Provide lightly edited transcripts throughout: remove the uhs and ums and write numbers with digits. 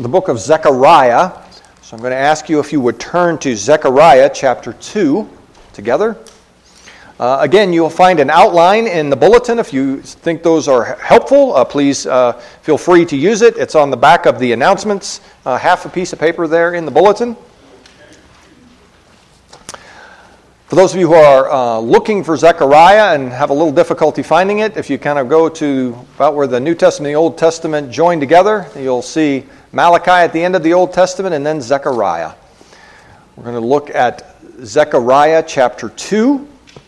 the book of Zechariah. So I'm going to ask you if you would turn to Zechariah chapter 2 together. Again, you'll find an outline in the bulletin. If you think those are helpful, please feel free to use it. It's on the back of the announcements, half a piece of paper there in the bulletin. For those of you who are looking for Zechariah and have a little difficulty finding it, if you kind of go to about where the New Testament and the Old Testament join together, you'll see Malachi at the end of the Old Testament and then Zechariah. We're going to look at Zechariah chapter 2.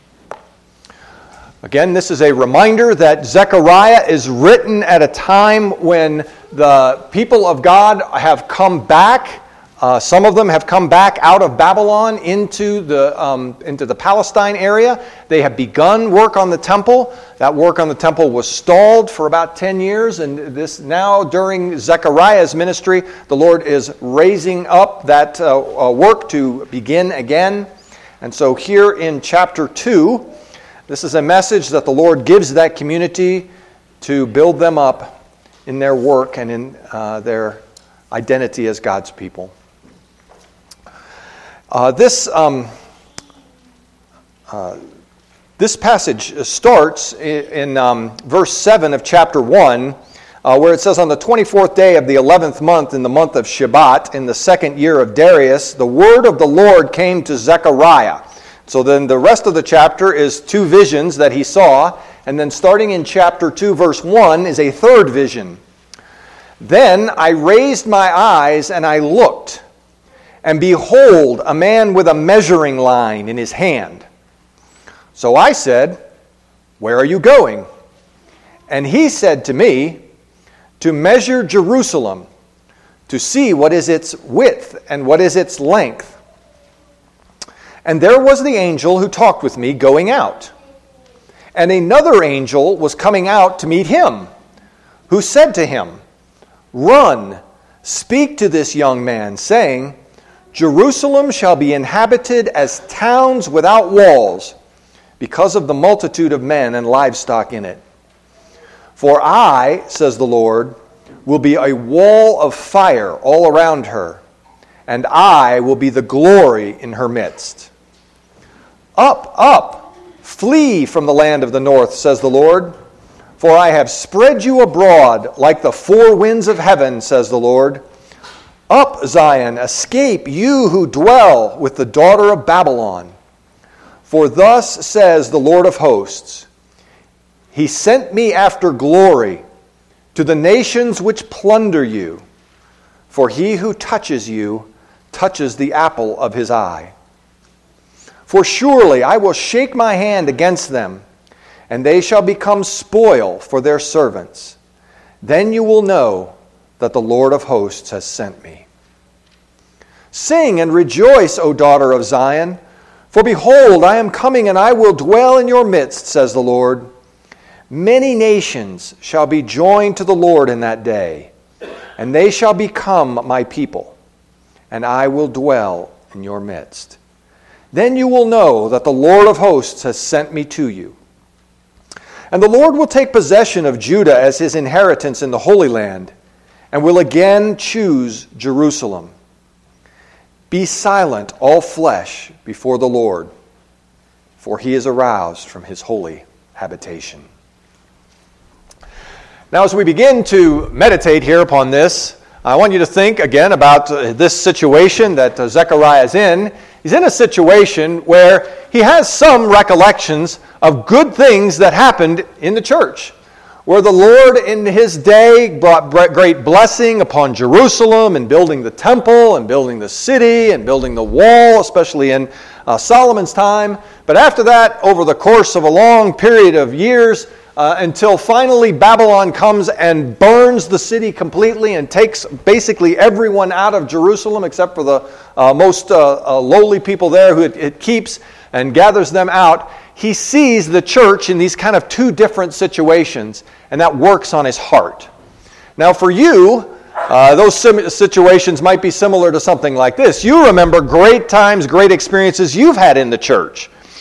Again, this is a reminder that Zechariah is written at a time when the people of God have come back. Some of them have come back out of Babylon into the Palestine area. They have begun work on the temple. That work on the temple was stalled for about 10 years, and this now during Zechariah's ministry, the Lord is raising up that work to begin again. And so here in chapter 2, this is a message that the Lord gives that community to build them up in their work and in their identity as God's people. This passage starts in verse 7 of chapter 1, where it says, "On the 24th day of the 11th month, in the month of Shebat, in the second year of Darius, the word of the Lord came to Zechariah." So then the rest of the chapter is two visions that he saw, and then starting in chapter 2, verse 1, is a third vision. "Then I raised my eyes and I looked, and behold, a man with a measuring line in his hand. So I said, 'Where are you going?' And he said to me, 'To measure Jerusalem, to see what is its width and what is its length.' And there was the angel who talked with me going out. And another angel was coming out to meet him, who said to him, 'Run, speak to this young man, saying, Jerusalem shall be inhabited as towns without walls, because of the multitude of men and livestock in it. For I, says the Lord, will be a wall of fire all around her, and I will be the glory in her midst. Up, up, flee from the land of the north, says the Lord, for I have spread you abroad like the four winds of heaven, says the Lord. Up, Zion, escape, you who dwell with the daughter of Babylon. For thus says the Lord of hosts, He sent me after glory to the nations which plunder you. For he who touches you touches the apple of his eye. For surely I will shake my hand against them, and they shall become spoil for their servants. Then you will know that the Lord of hosts has sent me. Sing and rejoice, O daughter of Zion, for behold, I am coming and I will dwell in your midst, says the Lord. Many nations shall be joined to the Lord in that day, and they shall become my people, and I will dwell in your midst. Then you will know that the Lord of hosts has sent me to you. And the Lord will take possession of Judah as his inheritance in the Holy Land, and will again choose Jerusalem. Be silent, all flesh, before the Lord, for he is aroused from his holy habitation. Now, as we begin to meditate here upon this, I want you to think again about this situation that Zechariah is in. He's in a situation where he has some recollections of good things that happened in the church, where the Lord in his day brought great blessing upon Jerusalem and building the temple and building the city and building the wall, especially in Solomon's time. But after that, over the course of a long period of years, until finally Babylon comes and burns the city completely and takes basically everyone out of Jerusalem except for the most lowly people there who it keeps and gathers them out. He sees the church in these kind of two different situations, and that works on his heart. Now for you, those situations might be similar to something like this. You remember great times, great experiences you've had in the church.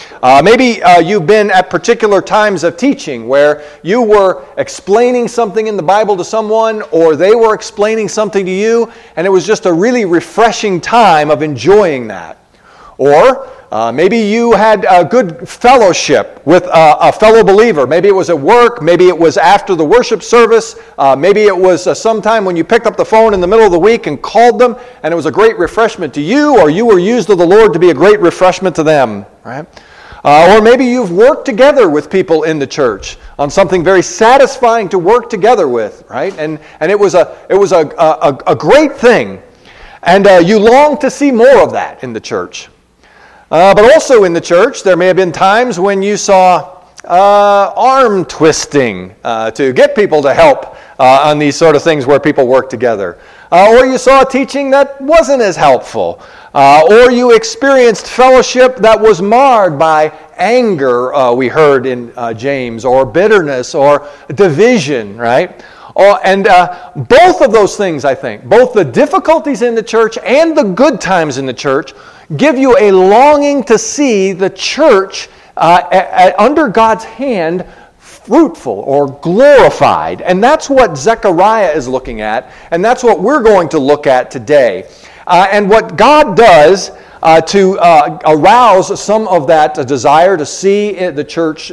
Maybe you've been at particular times of teaching where you were explaining something in the Bible to someone, or they were explaining something to you, and it was just a really refreshing time of enjoying that. Or maybe you had a good fellowship with a fellow believer. Maybe it was at work. Maybe it was after the worship service. Maybe it was sometime when you picked up the phone in the middle of the week and called them, and it was a great refreshment to you, or you were used of the Lord to be a great refreshment to them, right? Or maybe you've worked together with people in the church on something very satisfying to work together with, right? And it was a great thing, and you long to see more of that in the church. But also in the church, there may have been times when you saw arm twisting to get people to help on these sort of things where people work together. Or you saw a teaching that wasn't as helpful. Or you experienced fellowship that was marred by anger, we heard in James, or bitterness, or division, right? And both of those things, I think, both the difficulties in the church and the good times in the church, give you a longing to see the church under God's hand fruitful or glorified. And that's what Zechariah is looking at, and that's what we're going to look at today. And what God does to arouse some of that desire to see the church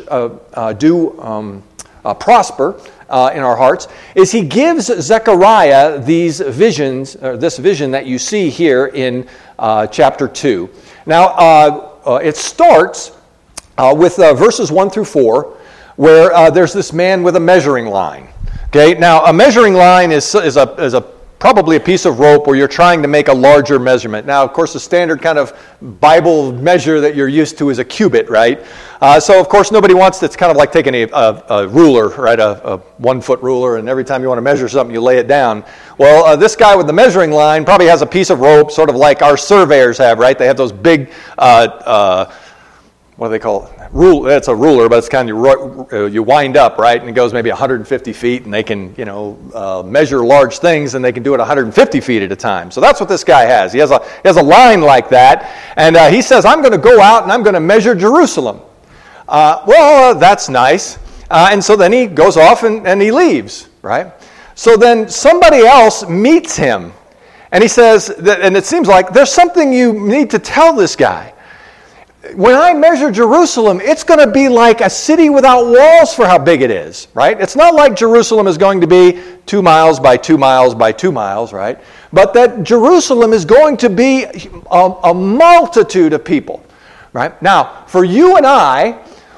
prosper in our hearts is He gives Zechariah these visions, this vision that you see here in chapter 2. Now, it starts with verses 1 through 4, where there's this man with a measuring line. Okay, now a measuring line is probably a piece of rope where you're trying to make a larger measurement. Now, of course, the standard kind of Bible measure that you're used to is a cubit, right? So, of course, nobody wants, it's kind of like taking a ruler, right, a 1-foot ruler, and every time you want to measure something, you lay it down. Well, this guy with the measuring line probably has a piece of rope, sort of like our surveyors have, right? They have those big, what do they call it? It's a ruler, but it's kind of, you wind up, right? And it goes maybe 150 feet, and they can, measure large things, and they can do it 150 feet at a time. So that's what this guy has. He has a line like that, and he says, I'm going to go out and I'm going to measure Jerusalem. That's nice. And so then he goes off and he leaves, right? So then somebody else meets him, and he says, and it seems like there's something you need to tell this guy. When I measure Jerusalem, it's going to be like a city without walls for how big it is, right? It's not like Jerusalem is going to be 2 miles by 2 miles by 2 miles, right? But that Jerusalem is going to be a multitude of people, right? Now, for you and I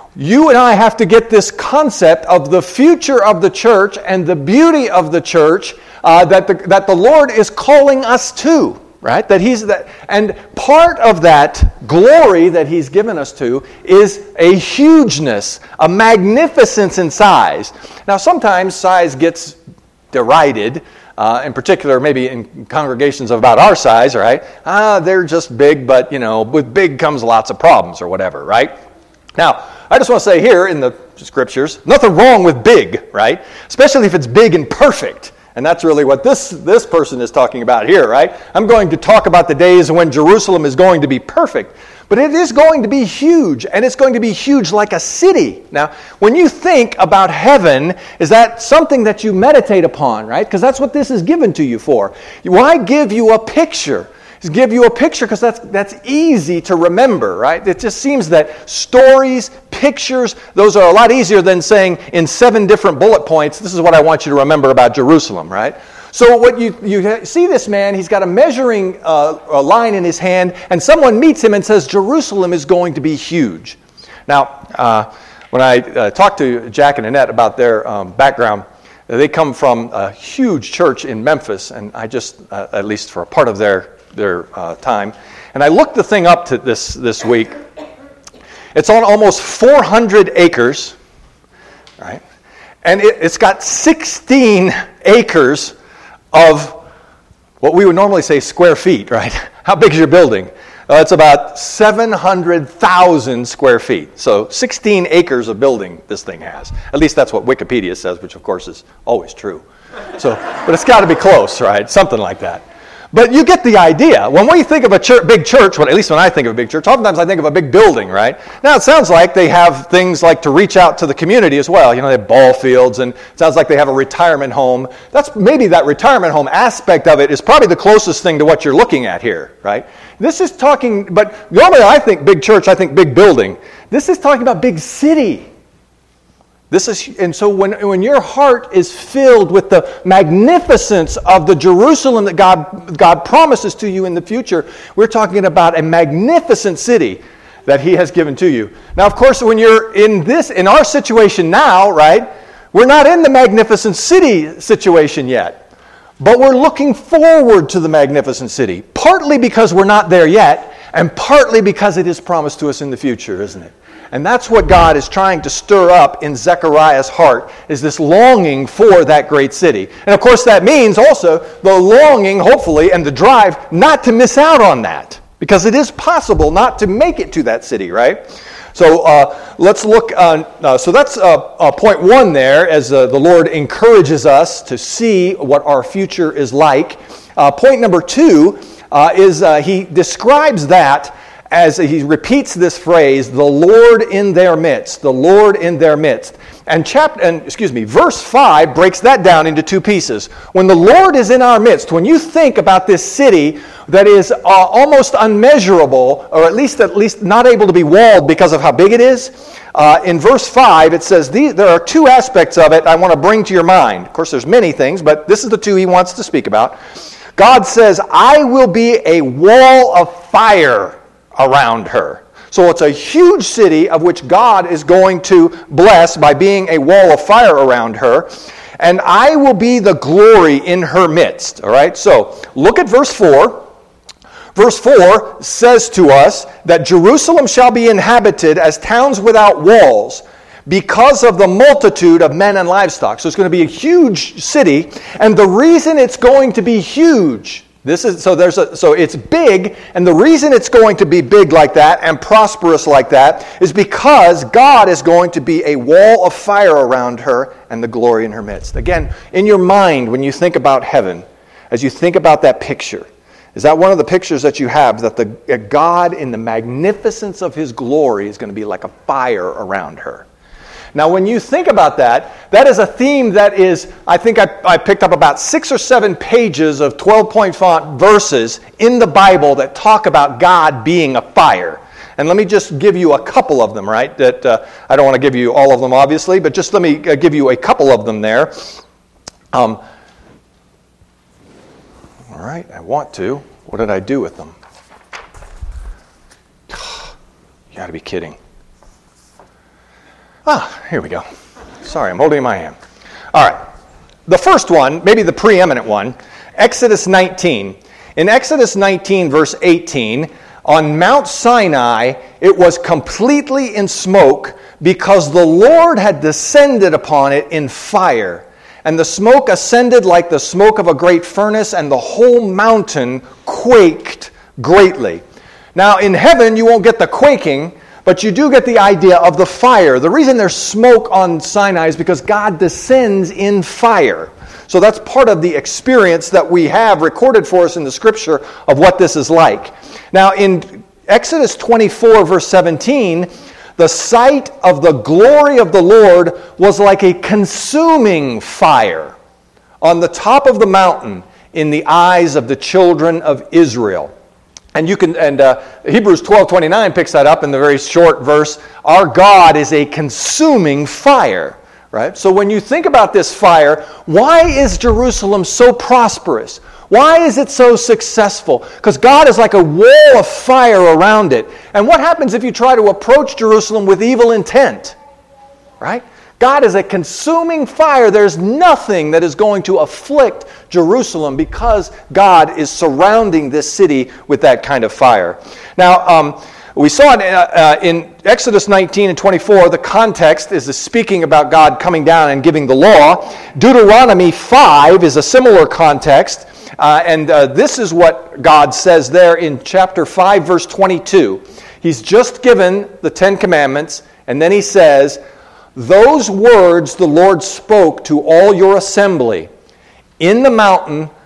have to get this concept of the future of the church and the beauty of the church that the Lord is calling us to. Right? And part of that glory that He's given us to is a hugeness, a magnificence in size. Now, sometimes size gets derided, in particular, maybe in congregations of about our size, right? They're just big, but, with big comes lots of problems or whatever, right? Now, I just want to say here in the Scriptures, nothing wrong with big, right? Especially if it's big and perfect. And that's really what this person is talking about here, right? I'm going to talk about the days when Jerusalem is going to be perfect. But it is going to be huge, and it's going to be huge like a city. Now, when you think about heaven, is that something that you meditate upon, right? Because that's what this is given to you for. Why give you a picture? Give you a picture because that's easy to remember, right? It just seems that stories, pictures, those are a lot easier than saying in 7 different bullet points, this is what I want you to remember about Jerusalem, right? So what you see this man, he's got a measuring a line in his hand, and someone meets him and says, Jerusalem is going to be huge. Now, when I talked to Jack and Annette about their background, they come from a huge church in Memphis, and I just, at least for a part of their time. And I looked the thing up to this week. It's on almost 400 acres, right? And it's got 16 acres of what we would normally say square feet, right? How big is your building? It's about 700,000 square feet. So 16 acres of building this thing has. At least that's what Wikipedia says, which of course is always true. But it's got to be close, right? Something like that. But you get the idea. When we think of a big church, well, at least when I think of a big church, oftentimes I think of a big building, right? Now, it sounds like they have things like to reach out to the community as well. They have ball fields, and it sounds like they have a retirement home. That's maybe that retirement home aspect of it is probably the closest thing to what you're looking at here, right? This is talking, but normally I think big church, I think big building. This is talking about big city. And so when your heart is filled with the magnificence of the Jerusalem that God promises to you in the future, we're talking about a magnificent city that He has given to you. Now, of course, when you're in our situation now, right, we're not in the magnificent city situation yet, but we're looking forward to the magnificent city, partly because we're not there yet, and partly because it is promised to us in the future, isn't it? And that's what God is trying to stir up in Zechariah's heart, is this longing for that great city. And of course that means also the longing, hopefully, and the drive not to miss out on that. Because it is possible not to make it to that city, right? So let's look, so that's point one there, as the Lord encourages us to see what our future is like. Point number two is He describes that as He repeats this phrase, the Lord in their midst, the Lord in their midst. And verse 5 breaks that down into two pieces. When the Lord is in our midst, when you think about this city that is almost unmeasurable, or at least not able to be walled because of how big it is, in verse 5 it says there are two aspects of it I want to bring to your mind. Of course, there's many things, but this is the two He wants to speak about. God says, I will be a wall of fire around her. So it's a huge city of which God is going to bless by being a wall of fire around her. And I will be the glory in her midst. All right, so look at verse 4. Verse 4 says to us that Jerusalem shall be inhabited as towns without walls because of the multitude of men and livestock. So it's going to be a huge city. And the reason it's going to be huge, so it's big, and the reason it's going to be big like that and prosperous like that is because God is going to be a wall of fire around her and the glory in her midst. Again, in your mind, when you think about heaven, as you think about that picture, is that one of the pictures that you have, that the God in the magnificence of His glory is going to be like a fire around her? Now, when you think about that, that is a theme that is, I think I picked up about 6 or 7 pages of 12-point font verses in the Bible that talk about God being a fire. And let me just give you a couple of them, right? That I don't want to give you all of them, obviously, but just let me give you a couple of them there. All right, I want to. What did I do with them? You got to be kidding. Here we go. Sorry, I'm holding in my hand. All right. The first one, maybe the preeminent one, Exodus 19. In Exodus 19, verse 18, on Mount Sinai, it was completely in smoke because the Lord had descended upon it in fire. And the smoke ascended like the smoke of a great furnace, and the whole mountain quaked greatly. Now, in heaven, you won't get the quaking, but you do get the idea of the fire. The reason there's smoke on Sinai is because God descends in fire. So that's part of the experience that we have recorded for us in the Scripture of what this is like. Now, in Exodus 24, verse 17, the sight of the glory of the Lord was like a consuming fire on the top of the mountain in the eyes of the children of Israel. And Hebrews 12:29 picks that up in the very short verse. Our God is a consuming fire, right? So when you think about this fire, why is Jerusalem so prosperous? Why is it so successful? Because God is like a wall of fire around it. And what happens if you try to approach Jerusalem with evil intent? Right? God is a consuming fire. There's nothing that is going to afflict Jerusalem because God is surrounding this city with that kind of fire. Now, we saw it in Exodus 19 and 24, the context is speaking about God coming down and giving the law. Deuteronomy 5 is a similar context, and this is what God says there in chapter 5, verse 22. He's just given the Ten Commandments, and then He says, those words the Lord spoke to all your assembly in the mountain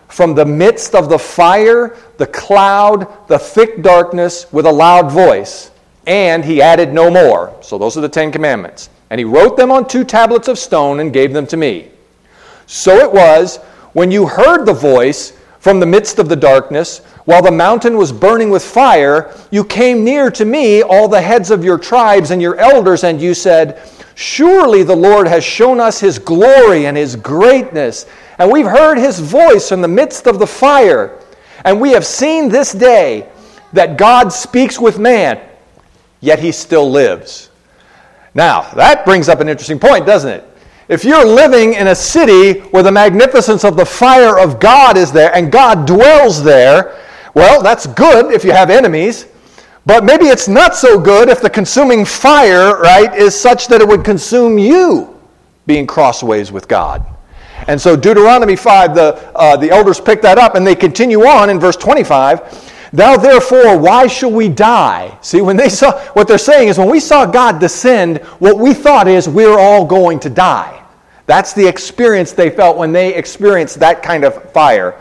from the midst of the fire, the cloud, the thick darkness, with a loud voice. And he added no more. So those are the 10 commandments. And he wrote them on 2 tablets of stone and gave them to me. So it was, when you heard the voice from the midst of the darkness, while the mountain was burning with fire, you came near to me, all the heads of your tribes and your elders, and you said, surely the Lord has shown us his glory and his greatness, and we've heard his voice in the midst of the fire. And we have seen this day that God speaks with man, yet he still lives. Now, that brings up an interesting point, doesn't it? If you're living in a city where the magnificence of the fire of God is there and God dwells there, well, that's good if you have enemies, but maybe it's not so good if the consuming fire, right, is such that it would consume you being crossways with God. And so Deuteronomy 5, the elders pick that up, and they continue on in verse 25. Thou therefore, why shall we die? See, when they saw, what they're saying is when we saw God descend, what we thought is we're all going to die. That's the experience they felt when they experienced that kind of fire.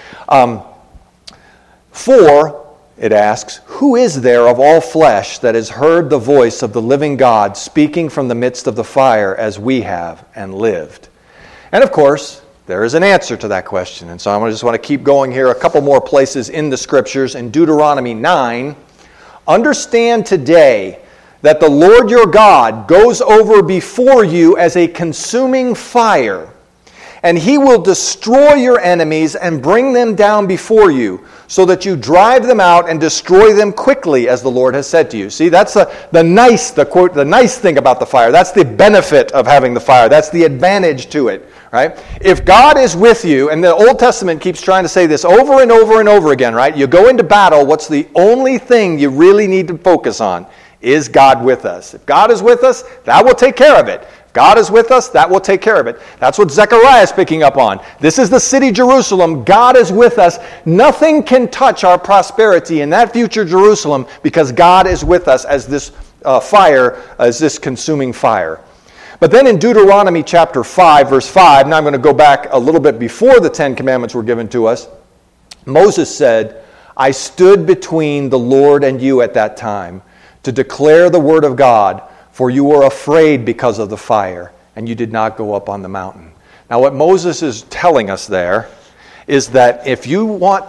For, it asks, who is there of all flesh that has heard the voice of the living God speaking from the midst of the fire as we have and lived? And of course, there is an answer to that question. And so I just want to keep going here. A couple more places in the Scriptures. In Deuteronomy 9, understand today that the Lord your God goes over before you as a consuming fire, and he will destroy your enemies and bring them down before you, so that you drive them out and destroy them quickly, as the Lord has said to you. See, that's the nice thing about the fire. That's the benefit of having the fire. That's the advantage to it. Right? If God is with you, and the Old Testament keeps trying to say this over and over and over again, right? You go into battle, what's the only thing you really need to focus on? Is God with us? If God is with us, that will take care of it. If God is with us, that will take care of it. That's what Zechariah is picking up on. This is the city Jerusalem. God is with us. Nothing can touch our prosperity in that future Jerusalem because God is with us as this fire, as this consuming fire. But then in Deuteronomy chapter 5, verse 5, now I'm going to go back a little bit before the 10 commandments were given to us. Moses said, I stood between the Lord and you at that time to declare the word of God, for you were afraid because of the fire, and you did not go up on the mountain. Now what Moses is telling us there is that if you want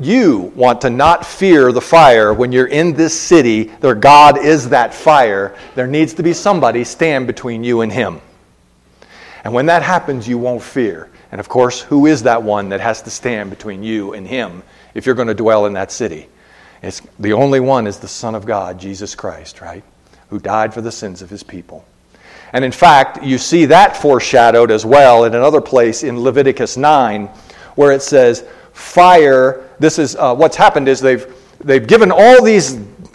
to not fear the fire when you're in this city, where God is that fire, there needs to be somebody stand between you and him. And when that happens, you won't fear. And of course, who is that one that has to stand between you and him if you're going to dwell in that city? It's the only one is the Son of God, Jesus Christ, right? Who died for the sins of his people. And in fact, you see that foreshadowed as well in another place in Leviticus 9, where it says, fire, this is what's happened is they've given all these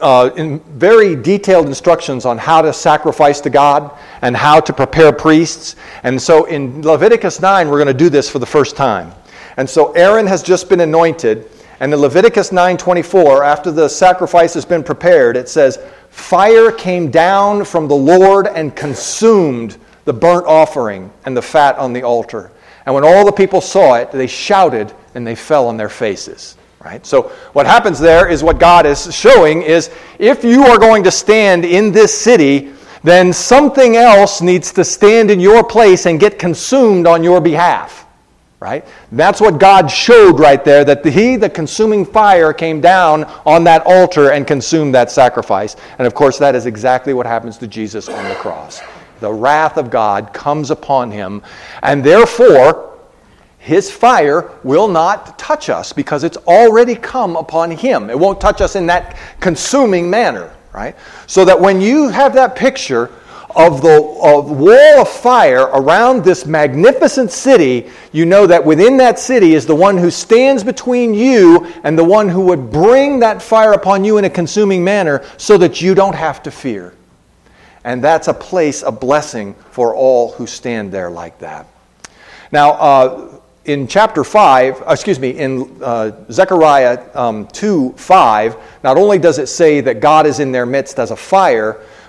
very detailed instructions on how to sacrifice to God and how to prepare priests. And so in Leviticus 9, we're going to do this for the first time. And so Aaron has just been anointed, and in Leviticus 9:24, after the sacrifice has been prepared, it says, fire came down from the Lord and consumed the burnt offering and the fat on the altar. And when all the people saw it, they shouted and they fell on their faces. Right? So what happens there is what God is showing is if you are going to stand in this city, then something else needs to stand in your place and get consumed on your behalf. Right? That's what God showed right there, that the consuming fire came down on that altar and consumed that sacrifice. And of course that is exactly what happens to Jesus on the cross. The wrath of God comes upon him, and therefore his fire will not touch us because it's already come upon him. It won't touch us in that consuming manner, right? So that when you have that picture of the wall of fire around this magnificent city, you know that within that city is the one who stands between you and the one who would bring that fire upon you in a consuming manner so that you don't have to fear. And that's a place, a blessing for all who stand there like that. Now, in chapter 5, in Zechariah 2:5, not only does it say that God is in their midst as a fire,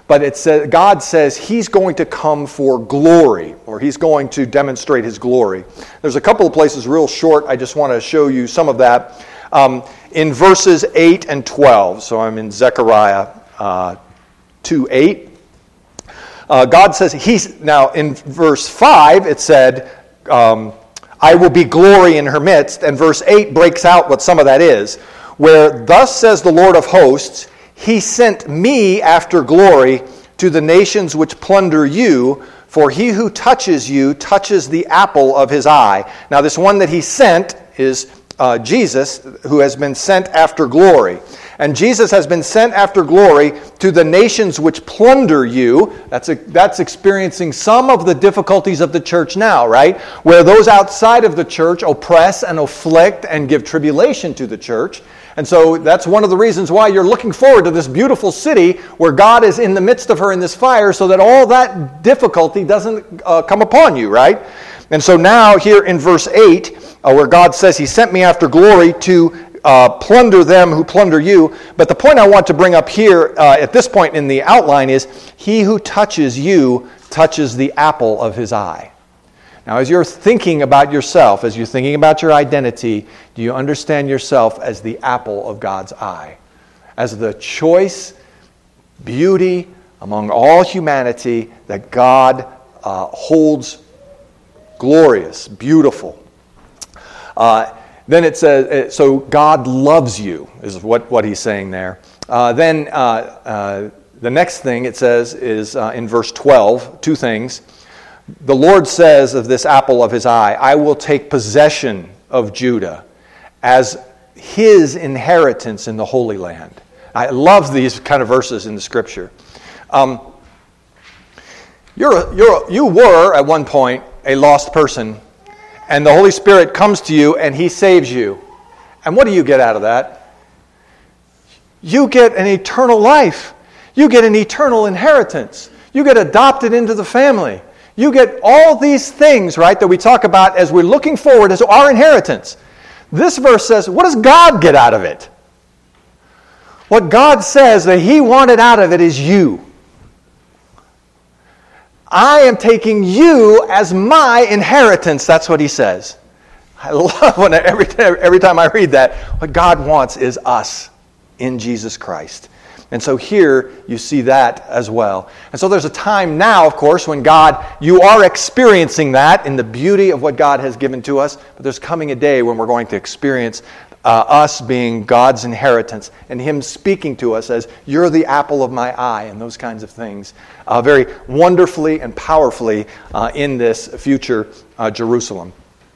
but God says he's going to come for glory, or he's going to demonstrate his glory. There's a couple of places real short. I just want to show you some of that. In verses 8 and 12, so I'm in Zechariah 2:8. God says, now in verse 5 it said, I will be glory in her midst, and verse 8 breaks out what some of that is, where thus says the Lord of hosts, he sent me after glory to the nations which plunder you, for he who touches you touches the apple of his eye. Now this one that he sent is Jesus, who has been sent after glory. And Jesus has been sent after glory to the nations which plunder you. That's experiencing some of the difficulties of the church now, right? Where those outside of the church oppress and afflict and give tribulation to the church. And so that's one of the reasons why you're looking forward to this beautiful city where God is in the midst of her in this fire, so that all that difficulty doesn't come upon you, right? And so now here in verse 8, where God says he sent me after glory to plunder them who plunder you. But the point I want to bring up here at this point in the outline is, he who touches you touches the apple of his eye. Now, as you're thinking about yourself, as you're thinking about your identity, do you understand yourself as the apple of God's eye? As the choice beauty among all humanity that God holds glorious, beautiful. Then it says, so God loves you, is what he's saying there. Then the next thing it says is in verse 12, two things. The Lord says of this apple of his eye, I will take possession of Judah as his inheritance in the Holy Land. I love these kind of verses in the Scripture. You were, at one point, a lost person, and the Holy Spirit comes to you and he saves you. And what do you get out of that? You get an eternal life. You get an eternal inheritance. You get adopted into the family. You get all these things, right, that we talk about as we're looking forward as our inheritance. This verse says, what does God get out of it? What God says that he wanted out of it is you. I am taking you as my inheritance. That's what he says. I love when every time I read that, what God wants is us in Jesus Christ. And so here you see that as well. And so there's a time now, of course, when you are experiencing that in the beauty of what God has given to us. But there's coming a day when we're going to experience us being God's inheritance and him speaking to us as, you're the apple of my eye, and those kinds of things very wonderfully and powerfully in this future Jerusalem.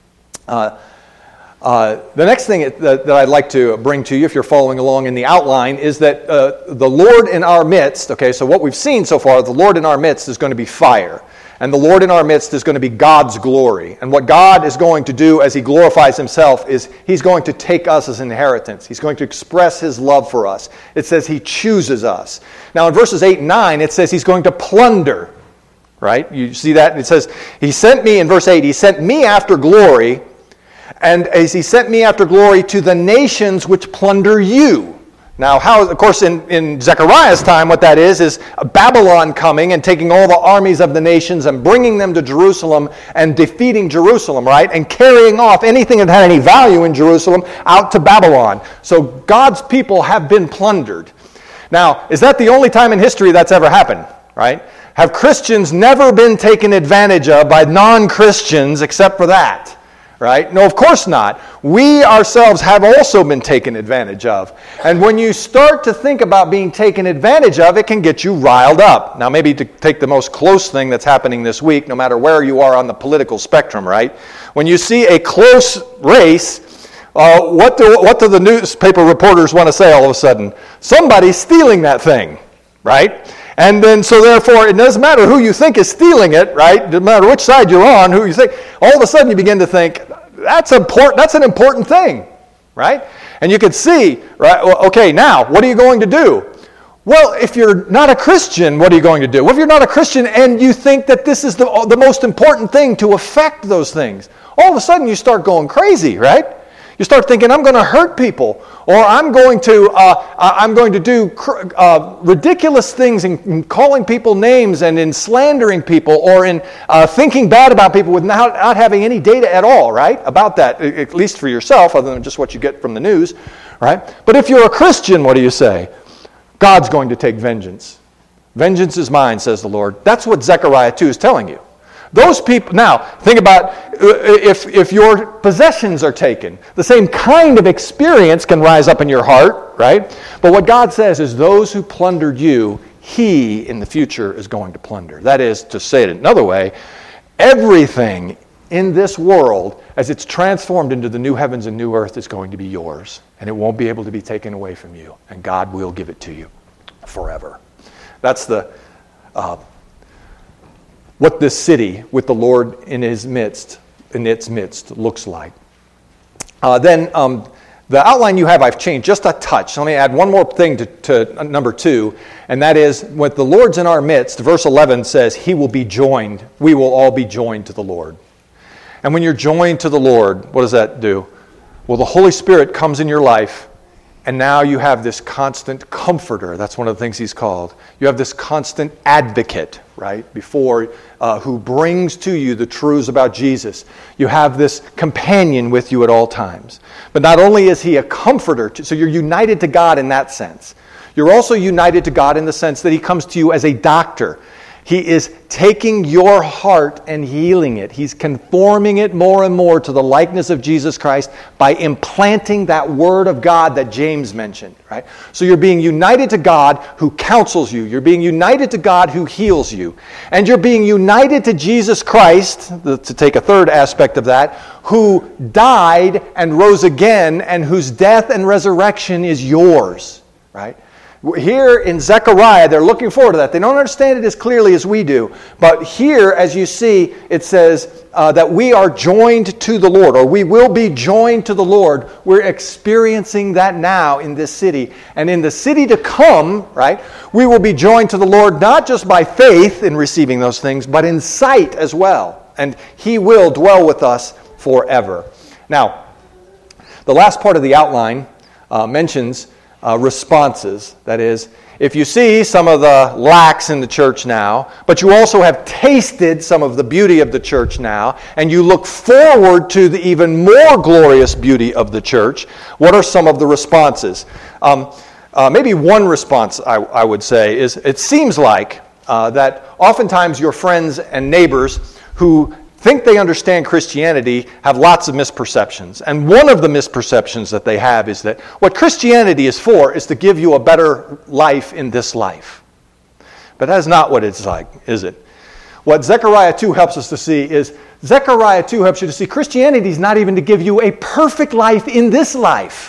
The next thing that I'd like to bring to you, if you're following along in the outline, is that the Lord in our midst, okay, so what we've seen so far, the Lord in our midst is going to be fire. And the Lord in our midst is going to be God's glory. And what God is going to do as he glorifies himself is he's going to take us as inheritance. He's going to express his love for us. It says he chooses us. Now in verses 8 and 9, it says he's going to plunder. Right? You see that? It says, he sent me, in verse 8, he sent me after glory. And as he sent me after glory to the nations which plunder you. Now, of course, in Zechariah's time, what that is Babylon coming and taking all the armies of the nations and bringing them to Jerusalem and defeating Jerusalem, right? And carrying off anything that had any value in Jerusalem out to Babylon. So God's people have been plundered. Now, is that the only time in history that's ever happened, right? Have Christians never been taken advantage of by non-Christians except for that? Right? No, of course not. We ourselves have also been taken advantage of. And when you start to think about being taken advantage of, it can get you riled up. Now, maybe to take the most close thing that's happening this week, no matter where you are on the political spectrum, right? When you see a close race, what do the newspaper reporters want to say all of a sudden? Somebody's stealing that thing, right? And then, so therefore, it doesn't matter who you think is stealing it, right? It doesn't matter which side you're on, who you think. All of a sudden, you begin to think, that's important. That's an important thing, right? And you could see, right? Well, okay, now, what are you going to do? Well, if you're not a Christian, what are you going to do? Well, if you're not a Christian and you think that this is the most important thing to affect those things, all of a sudden you start going crazy, right? You start thinking, I'm going to hurt people, or I'm going to do ridiculous things in calling people names and in slandering people or in thinking bad about people without not having any data at all, right, about that, at least for yourself, other than just what you get from the news, right? But if you're a Christian, what do you say? God's going to take vengeance. Vengeance is mine, says the Lord. That's what Zechariah 2 is telling you. Those people, now, think about if your possessions are taken, the same kind of experience can rise up in your heart, right? But what God says is those who plundered you, He in the future is going to plunder. That is, to say it another way, everything in this world, as it's transformed into the new heavens and new earth, is going to be yours. And it won't be able to be taken away from you. And God will give it to you forever. That's what this city with the Lord in its midst looks like. The outline you have, I've changed just a touch. Let me add one more thing to number 2, and that is, when the Lord's in our midst, verse 11 says, He will be joined. We will all be joined to the Lord. And when you're joined to the Lord, what does that do? Well, the Holy Spirit comes in your life, and now you have this constant comforter. That's one of the things He's called. You have this constant advocate, right, before, who brings to you the truths about Jesus. You have this companion with you at all times. But not only is He a comforter, so you're united to God in that sense. You're also united to God in the sense that He comes to you as a doctor. He is taking your heart and healing it. He's conforming it more and more to the likeness of Jesus Christ by implanting that Word of God that James mentioned, right? So you're being united to God who counsels you. You're being united to God who heals you. And you're being united to Jesus Christ, to take a third aspect of that, who died and rose again and whose death and resurrection is yours, right? Here in Zechariah, they're looking forward to that. They don't understand it as clearly as we do. But here, as you see, it says that we are joined to the Lord, or we will be joined to the Lord. We're experiencing that now in this city. And in the city to come, right, we will be joined to the Lord not just by faith in receiving those things, but in sight as well. And He will dwell with us forever. Now, the last part of the outline mentions responses. That is, if you see some of the lacks in the church now, but you also have tasted some of the beauty of the church now, and you look forward to the even more glorious beauty of the church, what are some of the responses? Maybe one response I would say is, it seems like that oftentimes your friends and neighbors who think they understand Christianity have lots of misperceptions. And one of the misperceptions that they have is that what Christianity is for is to give you a better life in this life. But that's not what it's like, is it? What Zechariah 2 helps us to see is, Zechariah 2 helps you to see Christianity is not even to give you a perfect life in this life.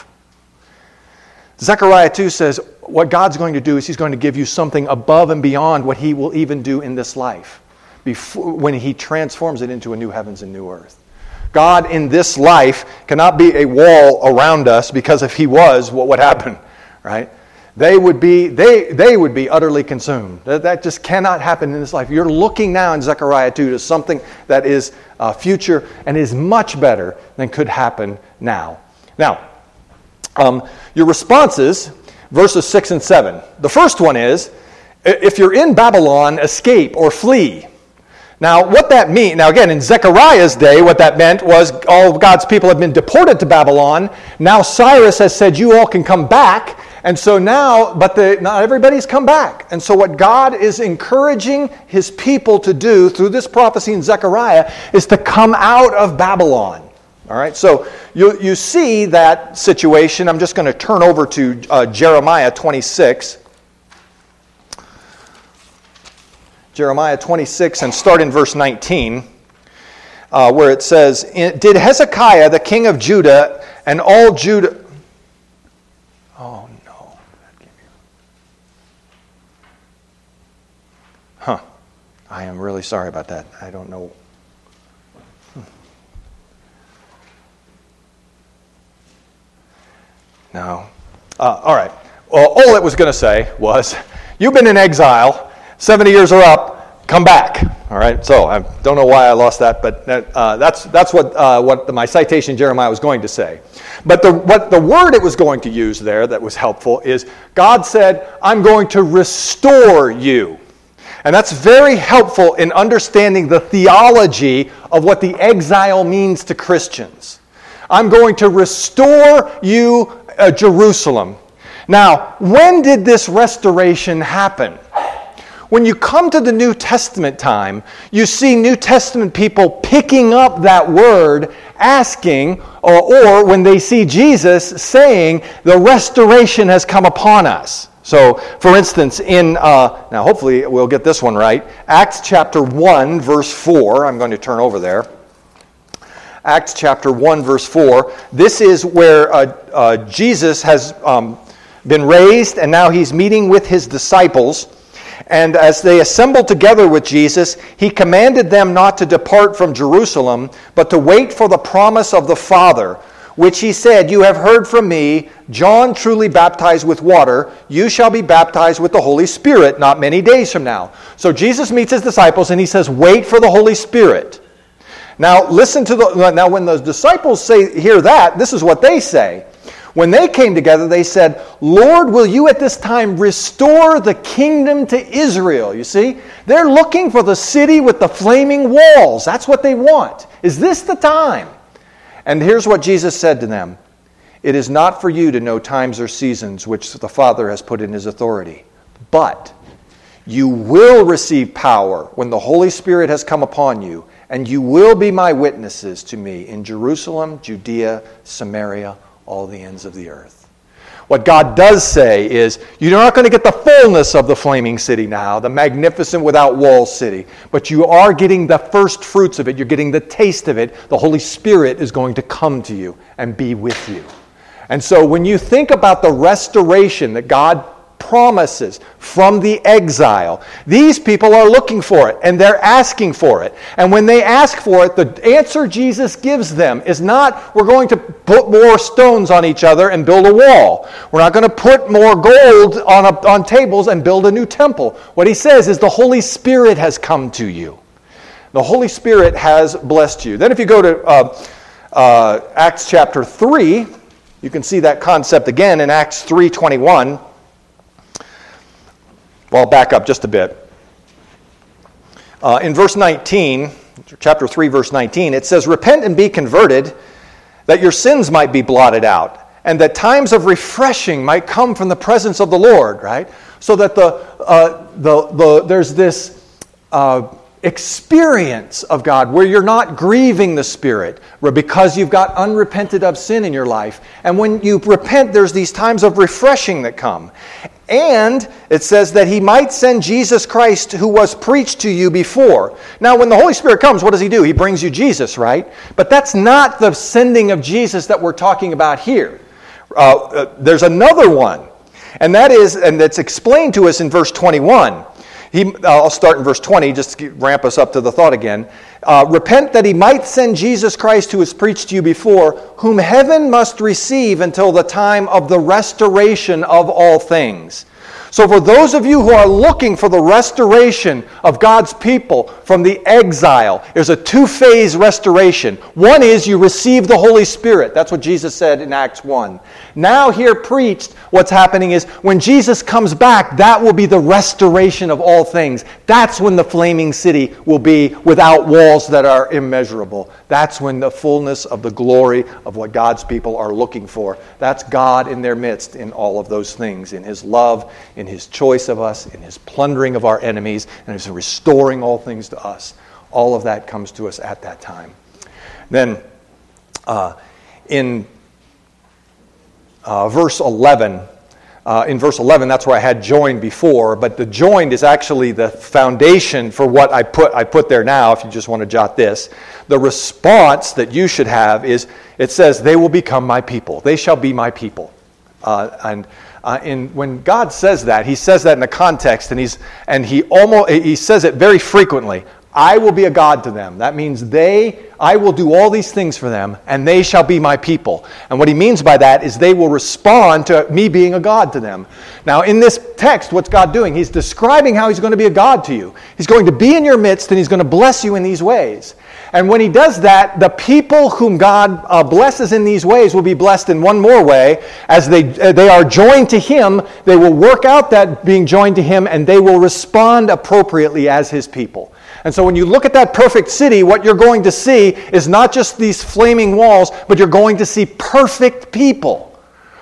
Zechariah 2 says what God's going to do is He's going to give you something above and beyond what He will even do in this life, when He transforms it into a new heavens and new earth. God in this life cannot be a wall around us, because if He was, what would happen? Right? They would be utterly consumed. That just cannot happen in this life. You're looking now in Zechariah 2 to something that is future and is much better than could happen now. Now, your responses, verses 6 and 7. The first one is, if you're in Babylon, escape or flee. Now, what that means, now again, in Zechariah's day, what that meant was all of God's people had been deported to Babylon. Now Cyrus has said, you all can come back. And so now, but not everybody's come back. And so what God is encouraging His people to do through this prophecy in Zechariah is to come out of Babylon. All right, so you see that situation. I'm just going to turn over to Jeremiah 26. Jeremiah 26, and start in verse 19, where it says, Did Hezekiah, the king of Judah, and all Judah... Oh, no. Huh. I am really sorry about that. I don't know. No. All right. Well, all it was going to say was, you've been in exile. 70 years are up, come back. All right, so I don't know why I lost that, but that's what my citation Jeremiah was going to say. But what the word it was going to use there that was helpful is God said, I'm going to restore you. And that's very helpful in understanding the theology of what the exile means to Christians. I'm going to restore you, Jerusalem. Now, when did this restoration happen? When you come to the New Testament time, you see New Testament people picking up that word, asking, or when they see Jesus saying, the restoration has come upon us. So, for instance, now hopefully we'll get this one right, Acts chapter 1, verse 4, I'm going to turn over there. Acts chapter 1, verse 4, this is where Jesus has been raised, and now he's meeting with his disciples. And as they assembled together with Jesus, he commanded them not to depart from Jerusalem, but to wait for the promise of the Father, which he said, you have heard from me, John truly baptized with water, you shall be baptized with the Holy Spirit not many days from now. So Jesus meets his disciples and he says, wait for the Holy Spirit. Now listen to now when those disciples hear that, this is what they say. When they came together, they said, Lord, will you at this time restore the kingdom to Israel? You see, they're looking for the city with the flaming walls. That's what they want. Is this the time? And here's what Jesus said to them. It is not for you to know times or seasons which the Father has put in his authority. But you will receive power when the Holy Spirit has come upon you, and you will be my witnesses to me in Jerusalem, Judea, Samaria, all the ends of the earth. What God does say is, you're not going to get the fullness of the flaming city now, the magnificent without walls city, but you are getting the first fruits of it. You're getting the taste of it. The Holy Spirit is going to come to you and be with you. And so when you think about the restoration that God promises from the exile, these people are looking for it and they're asking for it. And when they ask for it, the answer Jesus gives them is not, we're going to put more stones on each other and build a wall. We're not going to put more gold on tables and build a new temple. What he says is the Holy Spirit has come to you. The Holy Spirit has blessed you. Then if you go to Acts chapter 3, you can see that concept again in Acts 3:21. Well, I'll back up just a bit. In verse 19, chapter 3, verse 19, it says, repent and be converted, that your sins might be blotted out, and that times of refreshing might come from the presence of the Lord, right? So that there's this experience of God where you're not grieving the Spirit because you've got unrepented of sin in your life. And when you repent, there's these times of refreshing that come. And it says that he might send Jesus Christ who was preached to you before. Now, when the Holy Spirit comes, what does he do? He brings you Jesus, right? But that's not the sending of Jesus that we're talking about here. There's another one. And that's explained to us in verse 21. I'll start in verse 20, just to ramp us up to the thought again. Repent that he might send Jesus Christ who was preached to you before, whom heaven must receive until the time of the restoration of all things. So for those of you who are looking for the restoration of God's people from the exile, there's a two-phase restoration. One is you receive the Holy Spirit. That's what Jesus said in Acts 1. Now here preached, what's happening is when Jesus comes back, that will be the restoration of all things. That's when the flaming city will be without walls that are immeasurable. That's when the fullness of the glory of what God's people are looking for. That's God in their midst in all of those things, in his love, in his choice of us, in his plundering of our enemies, and his restoring all things to us. All of that comes to us at that time. Then in verse 11, that's where I had joined before, but the joined is actually the foundation for what I put there now, if you just want to jot this. The response that you should have is, it says, they will become my people. They shall be my people. When God says that, he says that in a context, and he says it very frequently. I will be a God to them. That means I will do all these things for them, and they shall be my people. And what he means by that is they will respond to me being a God to them. Now, in this text, what's God doing? He's describing how he's going to be a God to you. He's going to be in your midst, and he's going to bless you in these ways. And when he does that, the people whom God blesses in these ways will be blessed in one more way. As they are joined to him, they will work out that being joined to him, and they will respond appropriately as his people. And so when you look at that perfect city, what you're going to see is not just these flaming walls, but you're going to see perfect people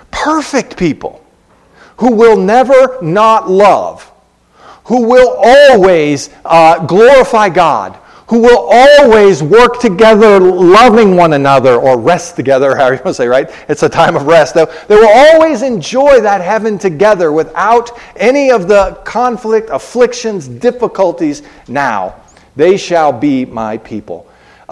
who will never not love, who will always glorify God, who will always work together loving one another, or rest together, however you want to say, right? It's a time of rest. They will always enjoy that heaven together without any of the conflict, afflictions, difficulties now. They shall be my people.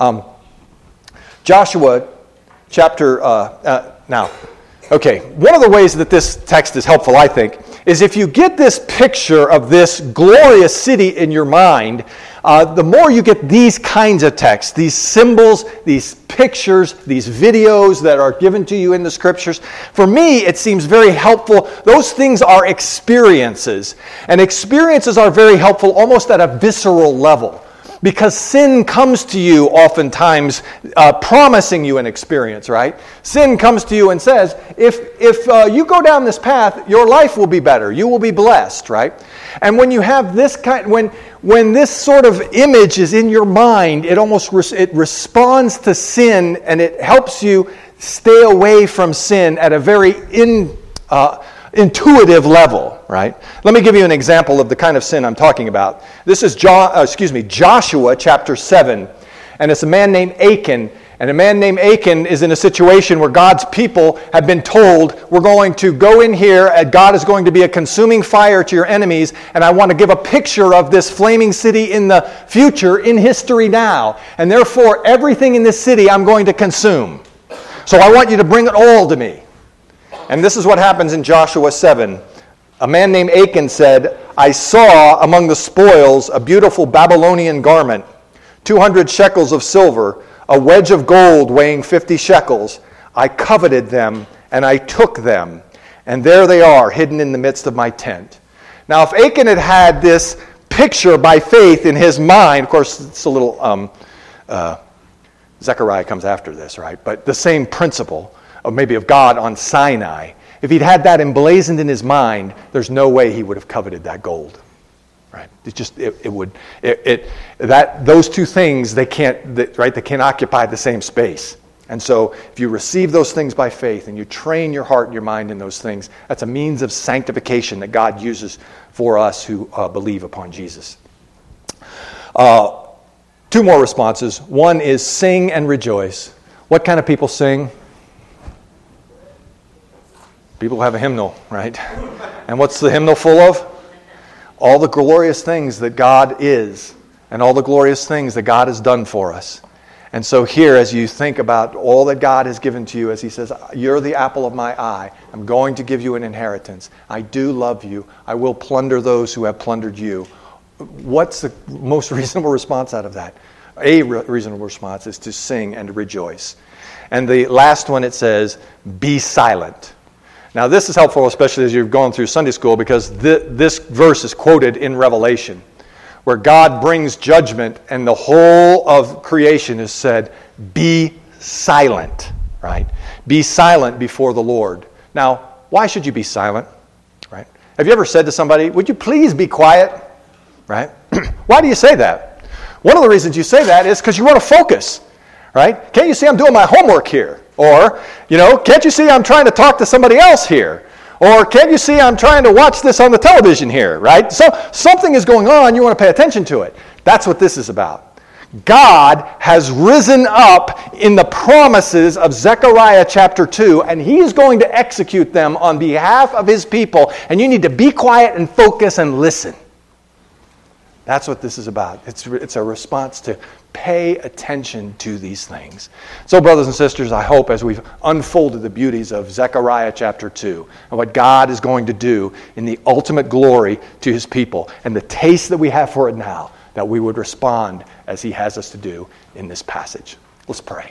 Joshua chapter, now, okay, one of the ways that this text is helpful, I think, is if you get this picture of this glorious city in your mind, the more you get these kinds of texts, these symbols, these pictures, these videos that are given to you in the Scriptures, for me it seems very helpful. Those things are experiences, and experiences are very helpful almost at a visceral level. Because sin comes to you oftentimes promising you an experience, right? Sin comes to you and says, if you go down this path, your life will be better. You will be blessed, right? And when you have this kind, when this sort of image is in your mind, it almost it responds to sin, and it helps you stay away from sin at a very intuitive level, right? Let me give you an example of the kind of sin I'm talking about. This is Joshua chapter 7, and it's a man named Achan. And a man named Achan is in a situation where God's people have been told, we're going to go in here, and God is going to be a consuming fire to your enemies, and I want to give a picture of this flaming city in the future, in history now. And therefore, everything in this city I'm going to consume. So I want you to bring it all to me. And this is what happens in Joshua 7. A man named Achan said, I saw among the spoils a beautiful Babylonian garment, 200 shekels of silver, a wedge of gold weighing 50 shekels. I coveted them, and I took them. And there they are, hidden in the midst of my tent. Now, if Achan had had this picture by faith in his mind, of course, it's a little, Zechariah comes after this, right? But the same principle of God on Sinai. If he'd had that emblazoned in his mind, there's no way he would have coveted that gold, right? Those two things, they can't occupy the same space. And so if you receive those things by faith and you train your heart and your mind in those things, that's a means of sanctification that God uses for us who believe upon Jesus. Two more responses. One is sing and rejoice. What kind of people sing? People have a hymnal, right? And what's the hymnal full of? All the glorious things that God is, and all the glorious things that God has done for us. And so here, as you think about all that God has given to you, as he says, you're the apple of my eye. I'm going to give you an inheritance. I do love you. I will plunder those who have plundered you. What's the most reasonable response out of that? A reasonable response is to sing and rejoice. And the last one, it says, be silent. Now, this is helpful, especially as you're going through Sunday school, because this verse is quoted in Revelation, where God brings judgment, and the whole of creation is said, be silent, right? Be silent before the Lord. Now, why should you be silent, right? Have you ever said to somebody, would you please be quiet, right? Why do you say that? One of the reasons you say that is because you want to focus, right? Can't you see I'm doing my homework here? Or, can't you see I'm trying to talk to somebody else here? Or can't you see I'm trying to watch this on the television here, right? So something is going on, you want to pay attention to it. That's what this is about. God has risen up in the promises of Zechariah chapter 2, and he is going to execute them on behalf of his people, and you need to be quiet and focus and listen. That's what this is about. It's a response to pay attention to these things. So, brothers and sisters, I hope as we've unfolded the beauties of Zechariah chapter 2 and what God is going to do in the ultimate glory to his people and the taste that we have for it now, that we would respond as he has us to do in this passage. Let's pray.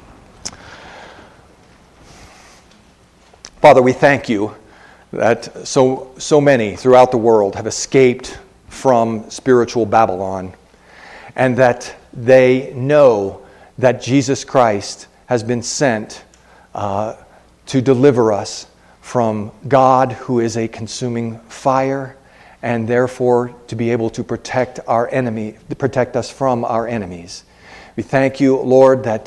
Father, we thank you that so many throughout the world have escaped from spiritual Babylon, and that they know that Jesus Christ has been sent to deliver us from God, who is a consuming fire, and therefore to be able to protect us from our enemies. We thank you, Lord, that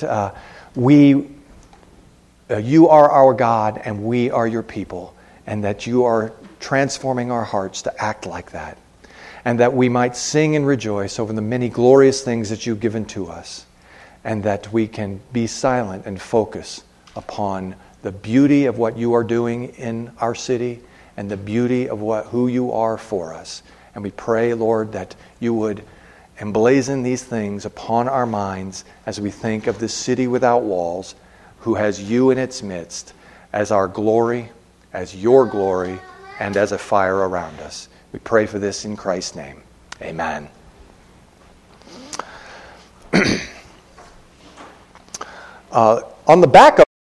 you are our God and we are your people, and that you are transforming our hearts to act like that, and that we might sing and rejoice over the many glorious things that you've given to us, and that we can be silent and focus upon the beauty of what you are doing in our city and the beauty of who you are for us. And we pray, Lord, that you would emblazon these things upon our minds as we think of this city without walls, who has you in its midst as our glory, as your glory, and as a fire around us. We pray for this in Christ's name. Amen. On the back